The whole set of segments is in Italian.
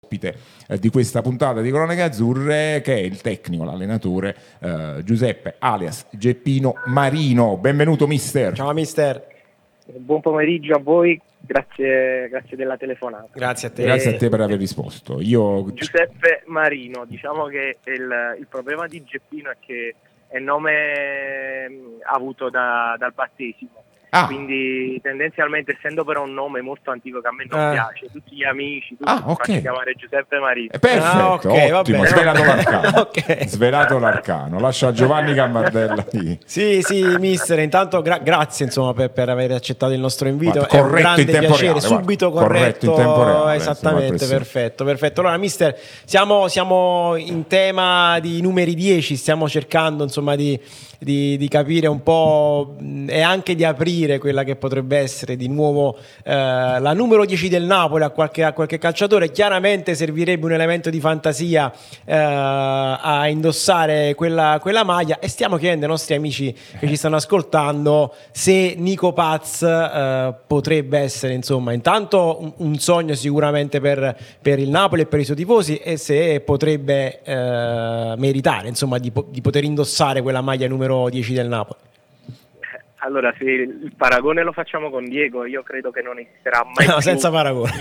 ospite di questa puntata di Cronache Azzurre, che è il tecnico, l'allenatore Giuseppe alias Geppino Marino. Benvenuto mister. Ciao mister. Buon pomeriggio a voi, grazie della telefonata. Grazie a te. Grazie a te per aver risposto. Giuseppe Marino, diciamo che il problema di Geppino è che è nome avuto dal battesimo. Quindi tendenzialmente, essendo però un nome molto antico che a me non piace, tutti gli amici faccio chiamare Giuseppe Marino. Perfetto, ottimo, svelato l'arcano. Svelato l'arcano, lascia a Giovanni Gambardella lì. Sì, mister, intanto grazie insomma per aver accettato il nostro invito. Corretto, è un grande in tempo piacere, reale, subito corretto in tempo reale, esattamente, perfetto. Allora mister, siamo in tema di numeri 10, stiamo cercando insomma di capire un po' e anche di aprire quella che potrebbe essere di nuovo la numero 10 del Napoli a qualche calciatore. Chiaramente servirebbe un elemento di fantasia a indossare quella maglia, e stiamo chiedendo ai nostri amici che ci stanno ascoltando se Nico Paz potrebbe essere insomma intanto un sogno sicuramente per il Napoli e per i suoi tifosi, e se potrebbe meritare insomma di poter indossare quella maglia numero 10 del Napoli. Allora, se il paragone lo facciamo con Diego, io credo che non esisterà mai più senza paragone.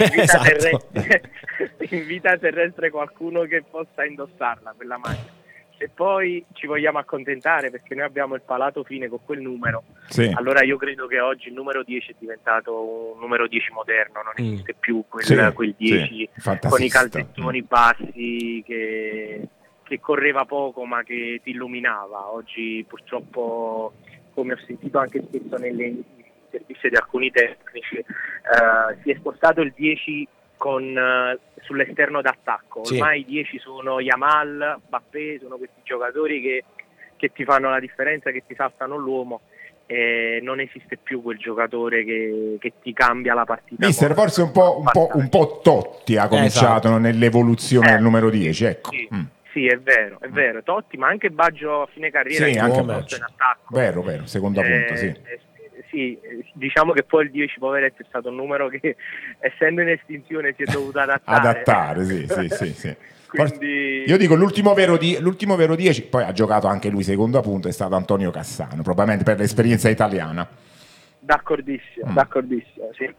In vita terrestre qualcuno che possa indossarla quella maglia. Se poi ci vogliamo accontentare perché noi abbiamo il palato fine con quel numero, allora io credo che oggi il numero 10 è diventato un numero 10 moderno, non esiste più quel 10 con i calzettoni bassi che correva poco ma che ti illuminava. Oggi purtroppo, come ho sentito anche spesso nelle interviste di alcuni tecnici, si è spostato il 10 sull'esterno d'attacco. Ormai i 10 sono Yamal, Mbappé, sono questi giocatori che ti fanno la differenza, che ti saltano l'uomo, e non esiste più quel giocatore che ti cambia la partita. Mister, forse un po' Totti ha cominciato nell'evoluzione del numero 10, ecco. Sì, è vero, Totti, ma anche Baggio a fine carriera anche in attacco. Vero, secondo punto, sì, diciamo che poi il 10 poveretto è stato un numero che, essendo in estinzione, si è dovuto adattare. Sì. Quindi... Io dico l'ultimo vero 10, poi ha giocato anche lui secondo punto, è stato Antonio Cassano, probabilmente per l'esperienza italiana. D'accordissimo, sì.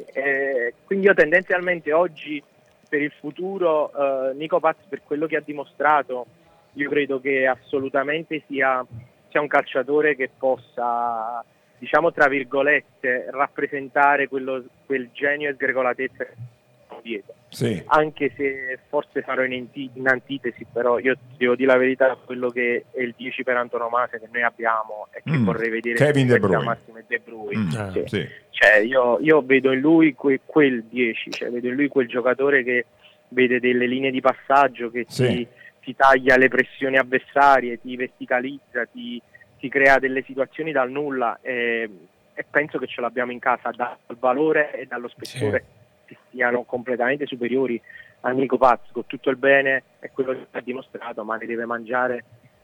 Quindi io tendenzialmente oggi, per il futuro, Nico Paz, per quello che ha dimostrato, io credo che assolutamente sia un calciatore che possa, diciamo tra virgolette, rappresentare quel genio e sgregolatezza dietro. Anche se forse sarò in antitesi, però io devo dire la verità, quello che è il 10 per antonomasia che noi abbiamo e che vorrei vedere Kevin De Bruyne. Massimo e De Bruyne. Cioè io vedo in lui quel 10, cioè vedo in lui quel giocatore che vede delle linee di passaggio, che ti taglia le pressioni avversarie, ti verticalizza, ti crea delle situazioni dal nulla, e penso che ce l'abbiamo in casa, dal valore e dallo spessore che siano completamente superiori a Nico Paz, con tutto il bene e quello che ha dimostrato, ma ne deve mangiare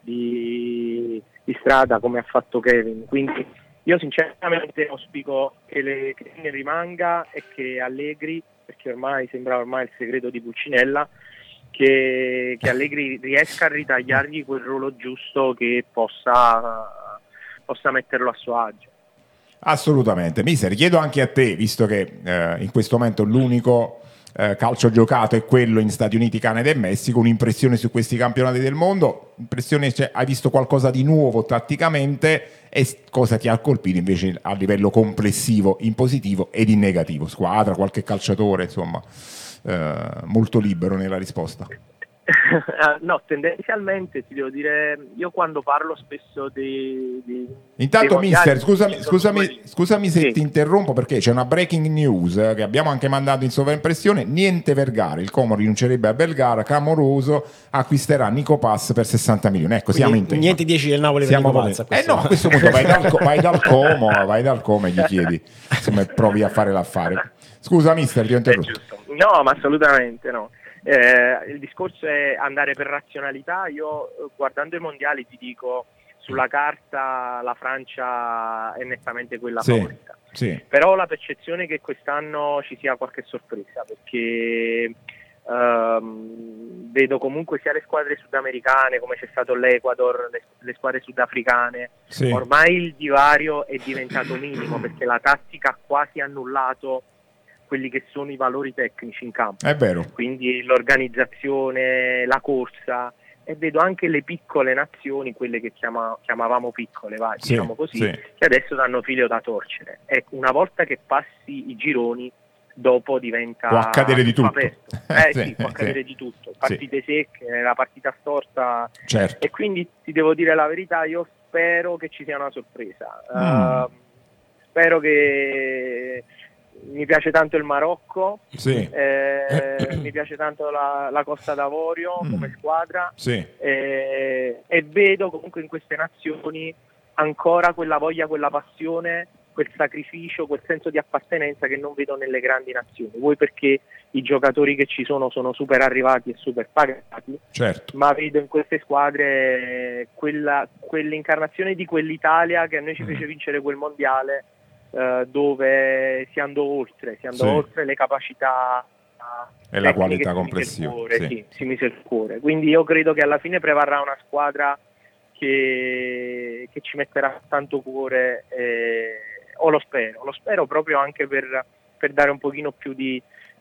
di strada come ha fatto Kevin. Quindi io sinceramente auspico che ne rimanga e che Allegri, perché ormai sembra il segreto di Pulcinella, che Allegri riesca a ritagliargli quel ruolo giusto, che possa metterlo a suo agio. Assolutamente. Mister, chiedo anche a te, visto che in questo momento l'unico calcio giocato è quello in Stati Uniti, Canada e Messico, un'impressione su questi campionati del mondo, hai visto qualcosa di nuovo tatticamente, e cosa ti ha colpito invece a livello complessivo, in positivo ed in negativo? Squadra, qualche calciatore, insomma, molto libero nella risposta. No, tendenzialmente ti devo dire, io quando parlo spesso intanto dei mister, mondiali, scusami se ti interrompo, perché c'è una breaking news che abbiamo anche mandato in sovraimpressione: niente Vergara, il Como rinuncerebbe a Vergara, Clamoroso acquisterà Nico Paz per 60 milioni. Ecco, quindi siamo in tema. Niente 10 del Napoli per Nico Paz. No, a questo punto vai dal Como e gli chiedi, insomma, provi a fare l'affare. Scusa mister, ti ho interrotto. No, ma assolutamente no. Il discorso è andare per razionalità. Io, guardando i mondiali, ti dico, sulla carta la Francia è nettamente quella favorita. Però ho la percezione che quest'anno ci sia qualche sorpresa, perché Vedo comunque sia le squadre sudamericane, come c'è stato l'Ecuador, le squadre sudafricane. Sì. Ormai il divario è diventato minimo, perché la tattica ha quasi annullato quelli che sono i valori tecnici in campo. È vero. Quindi l'organizzazione, la corsa, e vedo anche le piccole nazioni, quelle che chiamavamo piccole, sì, diciamo così, sì, che adesso danno filo da torcere. E una volta che passi i gironi, dopo diventa può accadere di tutto. Sì, può accadere di tutto. Partite secche, la partita storta. Certo. E quindi ti devo dire la verità, io spero che ci sia una sorpresa. Spero che... Mi piace tanto il Marocco, sì. Mi piace tanto la Costa d'Avorio come squadra, sì. E vedo comunque in queste nazioni ancora quella voglia, quella passione, quel sacrificio, quel senso di appartenenza che non vedo nelle grandi nazioni. Vuoi perché i giocatori che ci sono super arrivati e super pagati, certo, ma vedo in queste squadre quell'incarnazione di quell'Italia che a noi ci fece vincere quel mondiale, dove si andò oltre le capacità e la qualità complessiva, si mise il cuore. Quindi io credo che alla fine prevarrà una squadra che ci metterà tanto cuore, o lo spero proprio anche per dare un pochino più di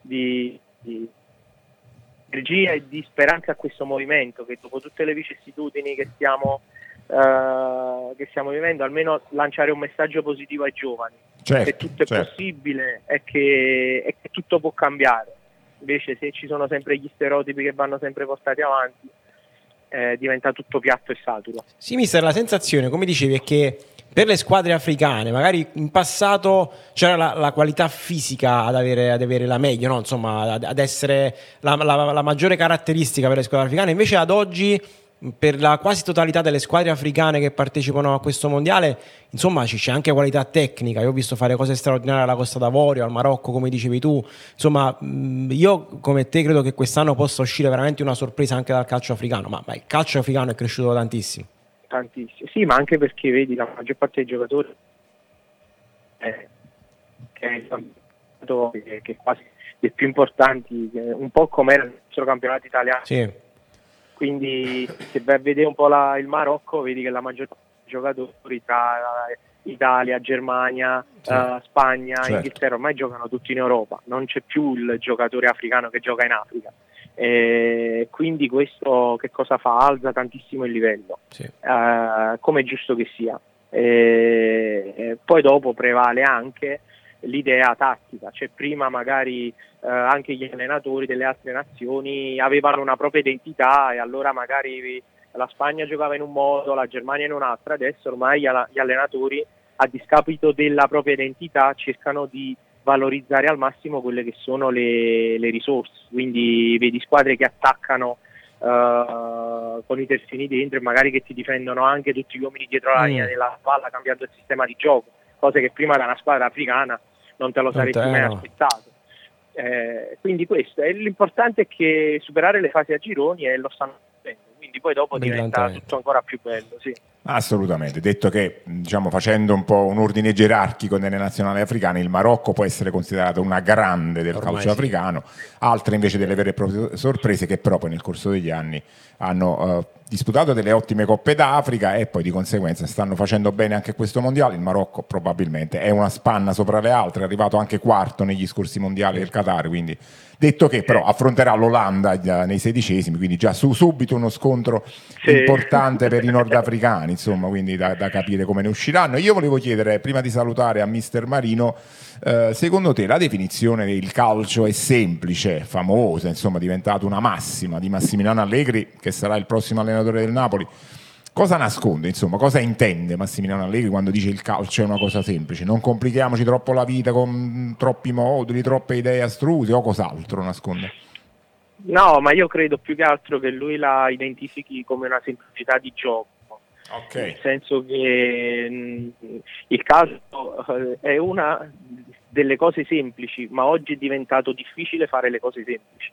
energia e di speranza a questo movimento, che dopo tutte le vicissitudini che stiamo vivendo, almeno lanciare un messaggio positivo ai giovani, certo, che tutto è possibile e che tutto può cambiare. Invece se ci sono sempre gli stereotipi che vanno sempre portati avanti, diventa tutto piatto e saturo. Sì, mister, la sensazione, come dicevi, è che per le squadre africane magari in passato c'era la qualità fisica ad avere la meglio, no? Insomma, ad essere la maggiore caratteristica per le squadre africane. Invece ad oggi, per la quasi totalità delle squadre africane che partecipano a questo mondiale, insomma c'è anche qualità tecnica. Io ho visto fare cose straordinarie alla Costa d'Avorio, al Marocco, come dicevi tu. Insomma, io come te credo che quest'anno possa uscire veramente una sorpresa anche dal calcio africano, ma il calcio africano è cresciuto tantissimo. Sì, ma anche perché vedi la maggior parte dei giocatori che è quasi dei più importanti, un po' come era il nostro campionato italiano. Sì. Quindi se vai a vedere un po' il Marocco, vedi che la maggior parte dei giocatori tra Italia, Germania, Spagna, certo, Inghilterra ormai giocano tutti in Europa, non c'è più il giocatore africano che gioca in Africa. Quindi questo che cosa fa? Alza tantissimo il livello, sì, come è giusto che sia. Poi dopo prevale anche l'idea tattica, cioè prima magari anche gli allenatori delle altre nazioni avevano una propria identità e allora magari la Spagna giocava in un modo, la Germania in un altro. Adesso ormai gli allenatori, a discapito della propria identità, cercano di valorizzare al massimo quelle che sono le risorse. Quindi vedi squadre che attaccano con i terzini dentro e magari che ti difendono anche tutti gli uomini dietro la linea della palla, cambiando il sistema di gioco, cose che prima da una squadra africana non te lo saresti mai aspettato. Quindi questo è l'importante, è che superare le fasi a gironi, e lo stanno facendo, quindi poi dopo diventa tutto ancora più bello. Sì. Assolutamente, detto che diciamo, facendo un po' un ordine gerarchico nelle nazionali africane, il Marocco può essere considerato una grande del calcio africano, altre invece delle vere e proprie sorprese che però poi nel corso degli anni hanno disputato delle ottime Coppe d'Africa e poi di conseguenza stanno facendo bene anche questo mondiale. Il Marocco probabilmente è una spanna sopra le altre, è arrivato anche quarto negli scorsi mondiali del Qatar, quindi detto che però affronterà l'Olanda nei 16esimi, quindi già subito uno scontro importante per i nordafricani, insomma, quindi da capire come ne usciranno. Io volevo chiedere, prima di salutare a Mister Marino, secondo te la definizione del calcio è semplice, famosa, insomma diventata una massima di Massimiliano Allegri, che sarà il prossimo allenatore del Napoli? Cosa nasconde, insomma, cosa intende Massimiliano Allegri quando dice il calcio è una cosa semplice? Non complichiamoci troppo la vita con troppi moduli, troppe idee astruse, o cos'altro nasconde? No, ma io credo più che altro che lui la identifichi come una semplicità di gioco. Okay. Nel senso che il calcio è una delle cose semplici, ma oggi è diventato difficile fare le cose semplici.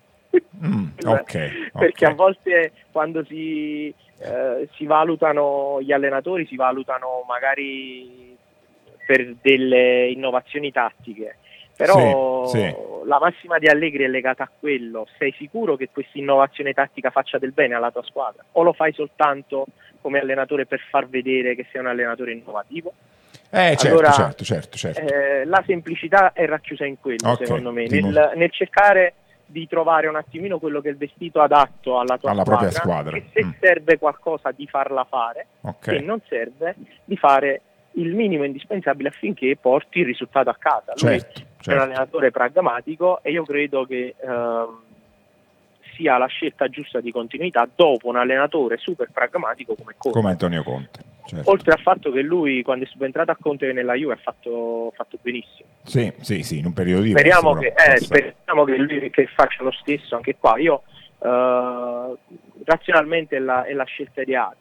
Perché a volte quando si valutano gli allenatori, si valutano magari per delle innovazioni tattiche, Però la massima di Allegri è legata a quello: sei sicuro che questa innovazione tattica faccia del bene alla tua squadra, o lo fai soltanto come allenatore per far vedere che sei un allenatore innovativo? Certo. La semplicità è racchiusa in quello, secondo me, nel cercare di trovare un attimino quello che è il vestito adatto alla tua propria squadra. E se serve qualcosa di farla fare, se non serve di fare il minimo indispensabile affinché porti il risultato a casa. Lui è un allenatore pragmatico, e io credo che sia la scelta giusta di continuità dopo un allenatore super pragmatico come Antonio Conte. Oltre al fatto che lui, quando è subentrato a Conte nella Juve, ha fatto benissimo. Sì, in un periodo di speriamo che lui che faccia lo stesso anche qua. Io razionalmente è la scelta ideale,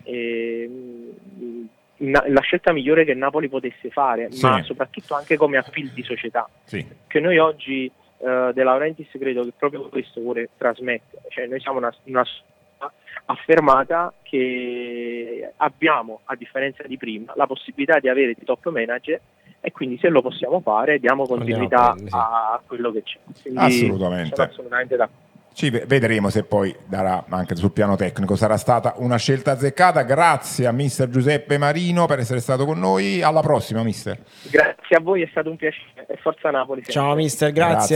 la scelta migliore che Napoli potesse fare, ma soprattutto anche come appeal di società, che noi oggi De Laurentiis credo che proprio questo vuole trasmettere. Cioè, noi siamo una società affermata, che abbiamo, a differenza di prima, la possibilità di avere dei top manager, e quindi se lo possiamo fare diamo continuità a quello che c'è. Quindi assolutamente d'accordo. Vedremo se poi darà anche sul piano tecnico sarà stata una scelta azzeccata. Grazie a mister Giuseppe Marino per essere stato con noi. Alla prossima, mister. Grazie a voi, è stato un piacere, e forza Napoli. Ciao mister, grazie.